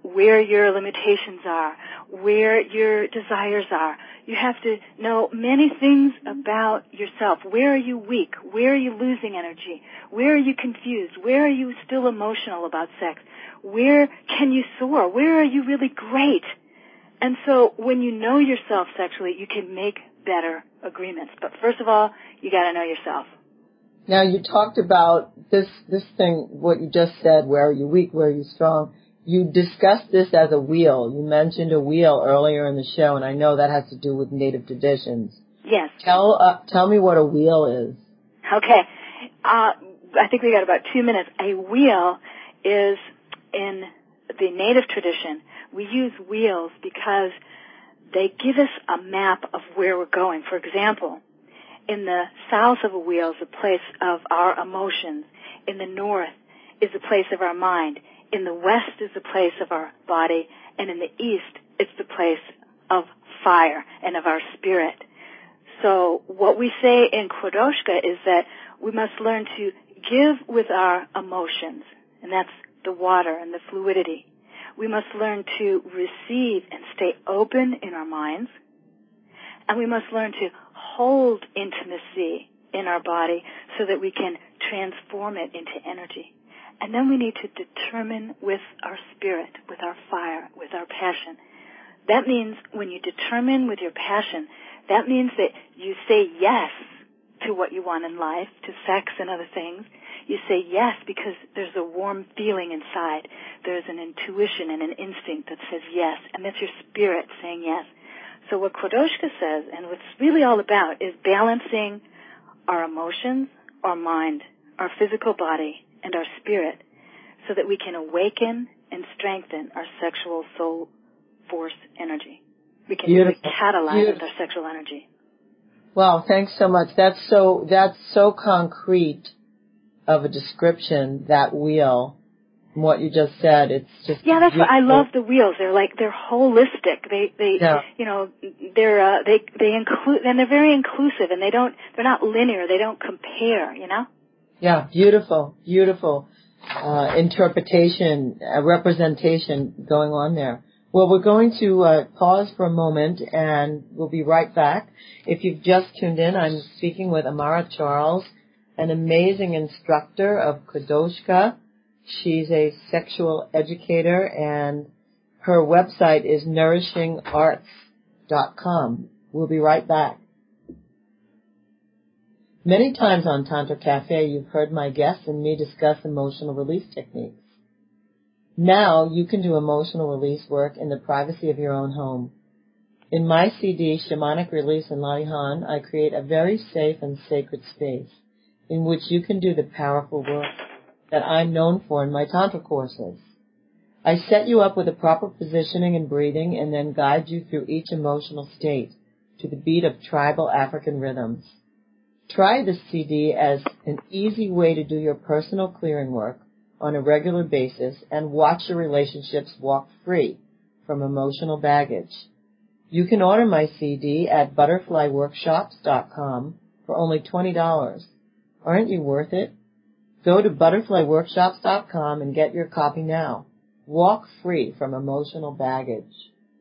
where your limitations are, where your desires are. You have to know many things about yourself. Where are you weak? Where are you losing energy? Where are you confused? Where are you still emotional about sex? Where can you soar? Where are you really great? And so when you know yourself sexually, you can make better agreements. But first of all, you got to know yourself. Now, you talked about this thing, what you just said, where are you weak, where are you strong. You discussed this as a wheel. You mentioned a wheel earlier in the show, and I know that has to do with Native traditions. Yes. Tell me what a wheel is. Okay. I think we got about 2 minutes. A wheel is, in the Native tradition, we use wheels because they give us a map of where we're going. For example, in the south of a wheel is a place of our emotions. In the north is a place of our mind. In the west is the place of our body. And in the east, it's the place of fire and of our spirit. So what we say in Quodoshka is that we must learn to give with our emotions, and that's the water and the fluidity. We must learn to receive and stay open in our minds, and we must learn to hold intimacy in our body so that we can transform it into energy. And then we need to determine with our spirit, with our fire, with our passion. That means when you determine with your passion, that means that you say yes to what you want in life, to sex and other things. You say yes because there's a warm feeling inside. There's an intuition and an instinct that says yes, and that's your spirit saying yes. So what Quodoshka says, and what's really all about, is balancing our emotions, our mind, our physical body, and our spirit so that we can awaken and strengthen our sexual soul force energy. We can really catalyze with our sexual energy. Wow, thanks so much. That's so concrete of a description, that wheel. From what you just said, it's just that's why I love the wheels. They're holistic. They include, and they're very inclusive, and they're not linear. They don't compare. Yeah, beautiful interpretation, representation going on there. Well, we're going to pause for a moment, and we'll be right back. If you've just tuned in, I'm speaking with Amara Charles, an amazing instructor of Quodoshka. She's a sexual educator, and her website is nourishingarts.com. We'll be right back. Many times on Tantra Cafe, you've heard my guests and me discuss emotional release techniques. Now you can do emotional release work in the privacy of your own home. In my CD, Shamanic Release in Lalihan, I create a very safe and sacred space in which you can do the powerful work that I'm known for in my Tantra courses. I set you up with a proper positioning and breathing and then guide you through each emotional state to the beat of tribal African rhythms. Try this CD as an easy way to do your personal clearing work on a regular basis and watch your relationships walk free from emotional baggage. You can order my CD at butterflyworkshops.com for only $20. Aren't you worth it? Go to butterflyworkshops.com and get your copy now. Walk free from emotional baggage.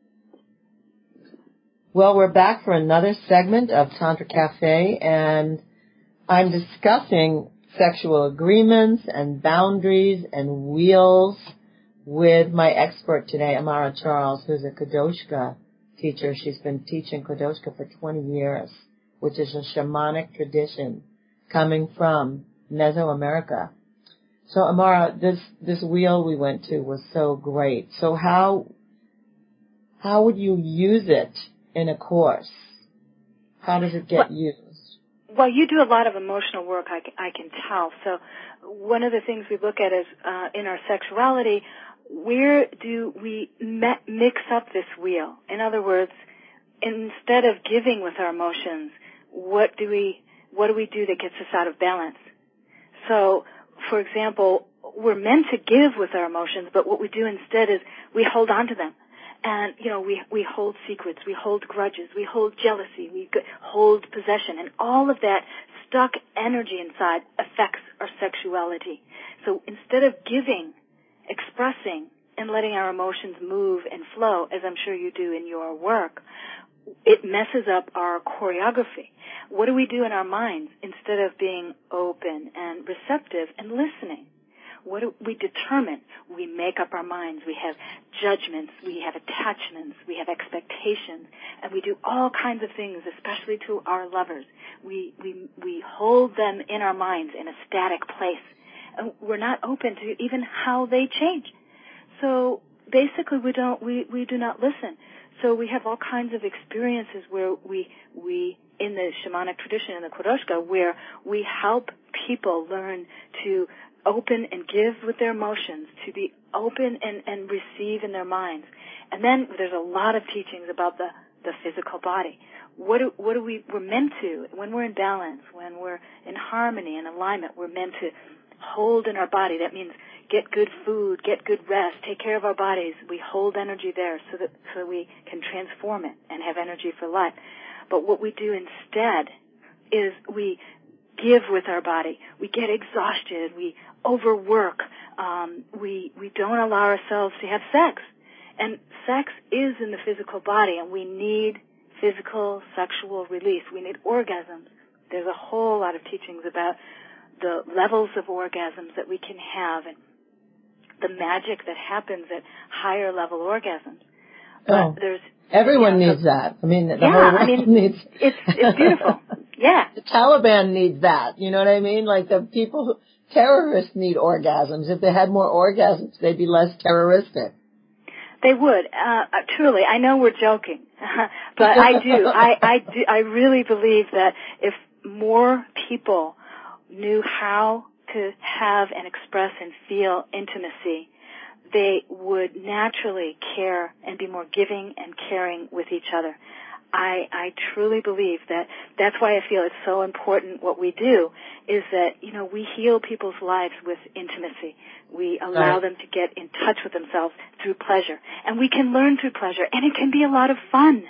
Well, we're back for another segment of Tantra Cafe, and I'm discussing sexual agreements and boundaries and wheels with my expert today, Amara Charles, who's a Quodoshka teacher. She's been teaching Quodoshka for 20 years, which is a shamanic tradition coming from Mesoamerica. So, Amara, this wheel we went to was so great. So how would you use it in a course? How does it get used? Well, you do a lot of emotional work, I can tell. So one of the things we look at is in our sexuality, where do we mix up this wheel? In other words, instead of giving with our emotions, what do we do that gets us out of balance? So, for example, we're meant to give with our emotions, but what we do instead is we hold on to them. And, we hold secrets, we hold grudges, we hold jealousy, we hold possession, and all of that stuck energy inside affects our sexuality. So instead of giving, expressing, and letting our emotions move and flow, as I'm sure you do in your work, it messes up our choreography. What do we do in our minds instead of being open and receptive and listening? What do we determine? We make up our minds. We have judgments. We have attachments. We have expectations. And we do all kinds of things, especially to our lovers. We hold them in our minds in a static place. And we're not open to even how they change. So basically we do not listen. So we have all kinds of experiences where we in the shamanic tradition, in the Quroshka, where we help people learn to open and give with their emotions, to be open and receive in their minds. And then there's a lot of teachings about the physical body. We're meant to, when we're in balance, when we're in harmony and alignment, we're meant to hold in our body. That means get good food, get good rest, take care of our bodies. We hold energy there so we can transform it and have energy for life. But what we do instead is we give with our body. We get exhausted. We overwork. We don't allow ourselves to have sex. And sex is in the physical body, and we need physical sexual release. We need orgasms. There's a whole lot of teachings about the levels of orgasms that we can have and the magic that happens at higher level orgasms. But everyone needs that. I mean, the whole world needs. It's beautiful. Yeah. The Taliban needs that. You know what I mean? Like terrorists need orgasms. If they had more orgasms, they'd be less terroristic. They would. Truly. I know we're joking, but I do. I really believe that if more people knew how to have and express and feel intimacy, they would naturally care and be more giving and caring with each other. I truly believe that that's why I feel it's so important what we do is that, we heal people's lives with intimacy. We allow them to get in touch with themselves through pleasure. And we can learn through pleasure, and it can be a lot of fun.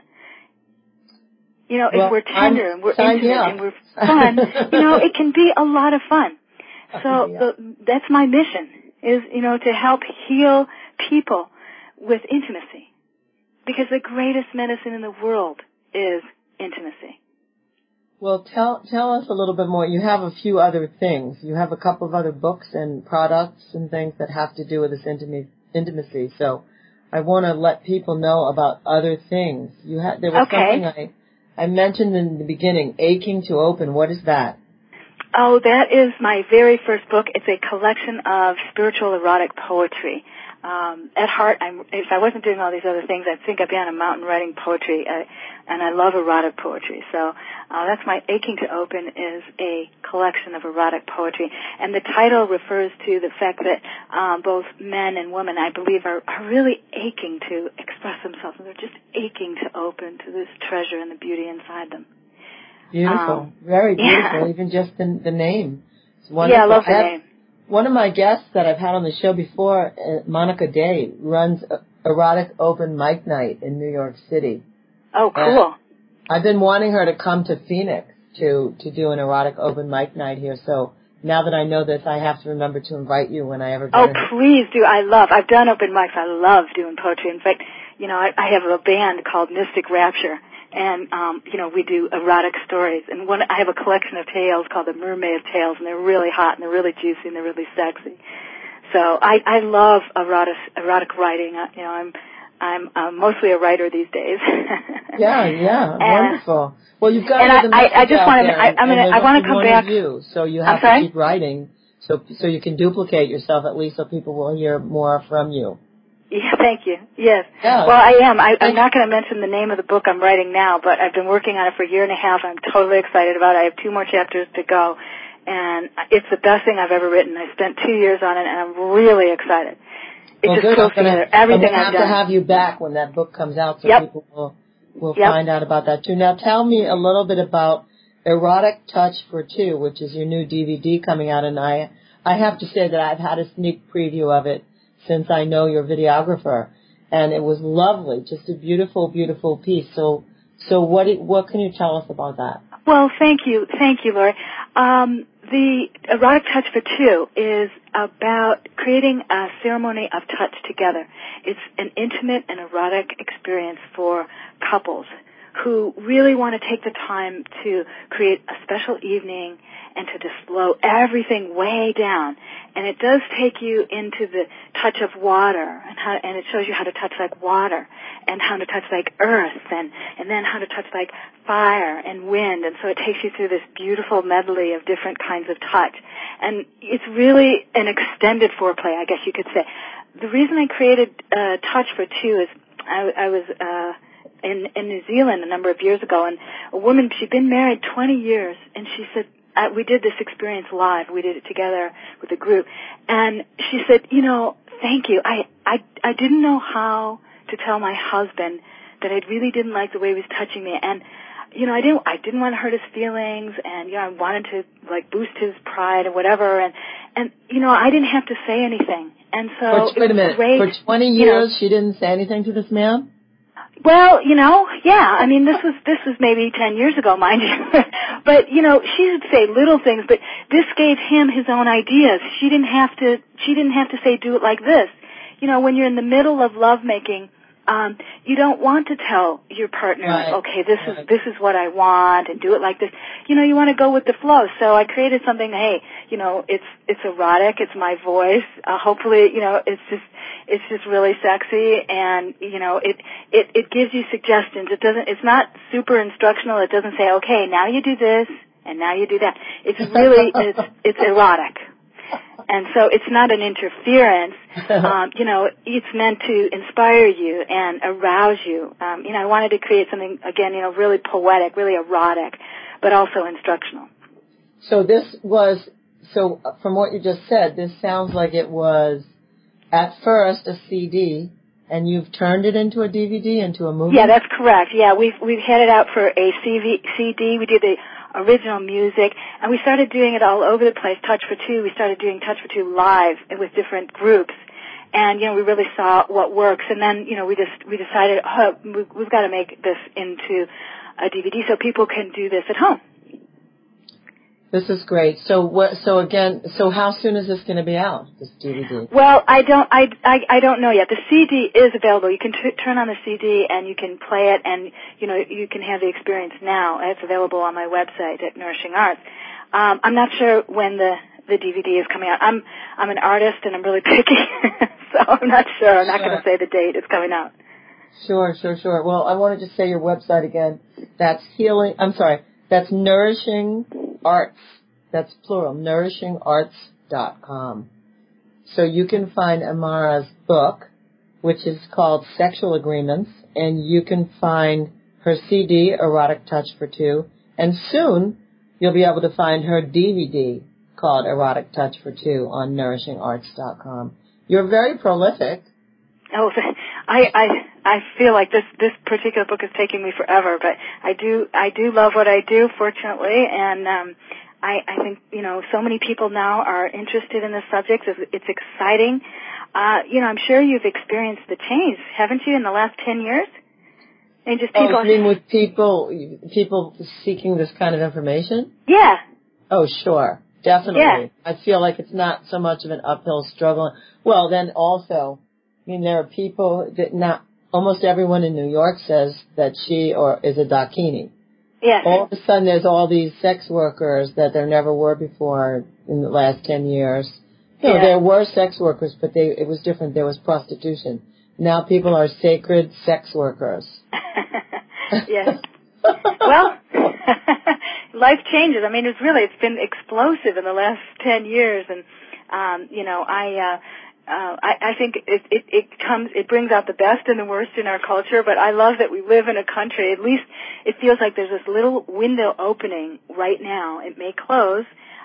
If we're tender and we're intimate and we're fun, it can be a lot of fun. So that's my mission is, to help heal people with intimacy. Because the greatest medicine in the world is intimacy. Well, tell us a little bit more. You have a few other things. You have a couple of other books and products and things that have to do with this intimacy. So I want to let people know about other things. There was something I mentioned in the beginning, Aching to Open. What is that? Oh, that is my very first book. It's a collection of spiritual erotic poetry. At heart, if I wasn't doing all these other things, I'd think I'd be on a mountain writing poetry, and I love erotic poetry. So that's my Aching to Open is a collection of erotic poetry. And the title refers to the fact that both men and women, I believe, are really aching to express themselves, and they're just aching to open to this treasure and the beauty inside them. Beautiful. Very beautiful. Yeah. Even just the name. It's wonderful. Yeah, I love the name. One of my guests that I've had on the show before, Monica Day, runs Erotic Open Mic Night in New York City. Oh, cool. I've been wanting her to come to Phoenix to do an Erotic Open Mic Night here. So now that I know this, I have to remember to invite you when I ever get here. Oh, please do. I've done open mics. I love doing poetry. In fact, I have a band called Mystic Rapture. And, we do erotic stories. And I have a collection of tales called the Mermaid Tales, and they're really hot, and they're really juicy, and they're really sexy. So I love erotic writing. I'm mostly a writer these days. Yeah, wonderful. Well, you've got the message I just want to, I want to come back. So you have to keep writing so you can duplicate yourself at least so people will hear more from you. Yeah, thank you. Yes. Yeah. Well, I am. I'm not going to mention the name of the book I'm writing now, but I've been working on it for a year and a half. I'm totally excited about it. I have 2 more chapters to go, and it's the best thing I've ever written. I spent 2 years on it, and I'm really excited. It just pulls together everything I've done. I'm going to have to have you back when that book comes out so people will find out about that, too. Now, tell me a little bit about Erotic Touch for Two, which is your new DVD coming out, and I have to say that I've had a sneak preview of it since I know your videographer, and it was lovely, just a beautiful, beautiful piece. So what can you tell us about that? Well, thank you, Lori. the Erotic Touch for Two is about creating a ceremony of touch together. It's an intimate and erotic experience for couples who really want to take the time to create a special evening and to just slow everything way down. And it does take you into the touch of water, and it shows you how to touch like water, and how to touch like earth, and then how to touch like fire and wind. And so it takes you through this beautiful medley of different kinds of touch. And it's really an extended foreplay, I guess you could say. The reason I created Touch for Two is I was in New Zealand a number of years ago, and a woman, she'd been married 20 years, and she said, we did this experience live. We did it together with a group. And she said, thank you. I didn't know how to tell my husband that I really didn't like the way he was touching me. And, I didn't want to hurt his feelings, and, I wanted to, boost his pride or whatever. And I didn't have to say anything. And so wait a minute. Great. For 20 years, she didn't say anything to this man? Well, yeah. I mean, this was maybe 10 years ago, mind you. But, she would say little things, but this gave him his own ideas. She didn't have to say, do it like this. When you're in the middle of lovemaking, you don't want to tell your partner, right. Okay, this is what I want, and do it like this. You want to go with the flow. So I created something, hey, it's erotic, it's my voice. Hopefully, it's just really sexy, and, it gives you suggestions. It's not super instructional. It doesn't say, okay, now you do this, and now you do that. It's really, it's erotic. And so it's not an interference. It's meant to inspire you and arouse you. I wanted to create something, again, really poetic, really erotic, but also instructional. So from what you just said, this sounds like it was at first a CD, and you've turned it into a DVD, into a movie? Yeah, that's correct. Yeah, we've had it out for a CD. We did the original music, and we started doing it all over the place. Touch for Two, we started doing Touch for Two live with different groups, and we really saw what works. And then we decided, we've got to make this into a DVD so people can do this at home. This is great. So how soon is this going to be out, this DVD? Well, I don't know yet. The CD is available. You can turn on the CD and you can play it, and you can have the experience now. It's available on my website at Nourishing Arts. I'm not sure when the DVD is coming out. I'm an artist and I'm really picky, so I'm not sure. I'm not going to say the date it's coming out. Sure. Well, I wanted to say your website again. That's Nourishing Arts. That's plural, nourishingarts.com. So you can find Amara's book, which is called Sexual Agreements, and you can find her CD, Erotic Touch for Two, and soon you'll be able to find her DVD called Erotic Touch for Two on nourishingarts.com. You're very prolific. Oh, I feel like this particular book is taking me forever, but I do love what I do, fortunately, and I think so many people now are interested in this subject. It's exciting. I'm sure you've experienced the change, haven't you, in the last 10 years? And just people. You mean with people seeking this kind of information? Yeah. Oh, sure, definitely. Yeah. I feel like it's not so much of an uphill struggle. Well, then also, there are people that almost everyone in New York says that she is a dakini. Yes. All of a sudden there's all these sex workers that there never were before in the last 10 years. There were sex workers, but it was different. There was prostitution. Now people are sacred sex workers. Yes. Well, life changes. I mean, it's been explosive in the last 10 years, and I think it brings out the best and the worst in our culture, but I love that we live in a country, at least it feels like there's this little window opening right now. It may close,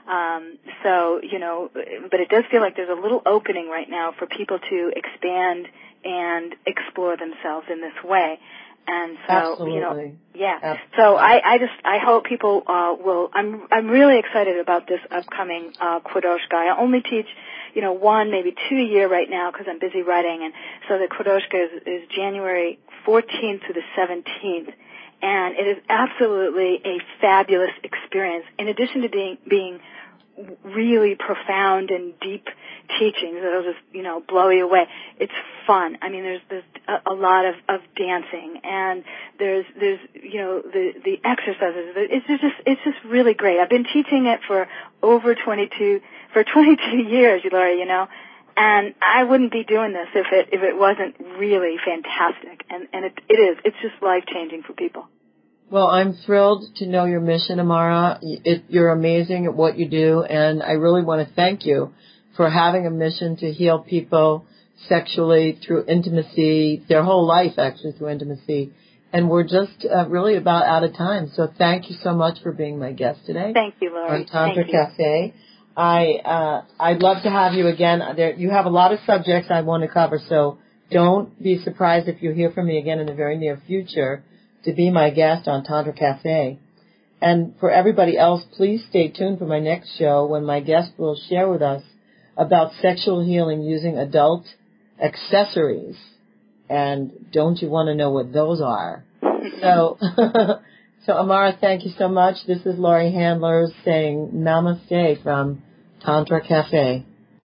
but it does feel like there's a little opening right now for people to expand and explore themselves in this way. And so, Absolutely. Absolutely. So I hope people will. I'm really excited about this upcoming Quodoushka. I only teach, one, maybe 2 a year right now because I'm busy writing, and so the Quodoushka is January 14th to the 17th, and it is absolutely a fabulous experience. In addition to being really profound and deep teachings that'll just, blow you away. It's fun. I mean, there's a lot of dancing, and there's the exercises. It's just really great. I've been teaching it for over 22 years, Laurie, and I wouldn't be doing this if it wasn't really fantastic. And it is. It's just life-changing for people. Well, I'm thrilled to know your mission, Amara. You're amazing at what you do, and I really want to thank you for having a mission to heal people sexually through intimacy, their whole life actually through intimacy. And we're just really about out of time. So thank you so much for being my guest today. Thank you, Laurie. On Tantra Cafe. I'd love to have you again. You have a lot of subjects I want to cover, so don't be surprised if you hear from me again in the very near future to be my guest on Tantra Cafe. And for everybody else, please stay tuned for my next show when my guest will share with us about sexual healing using adult accessories. And don't you want to know what those are? So Amara, thank you so much. This is Laurie Handler saying namaste from Tantra Cafe.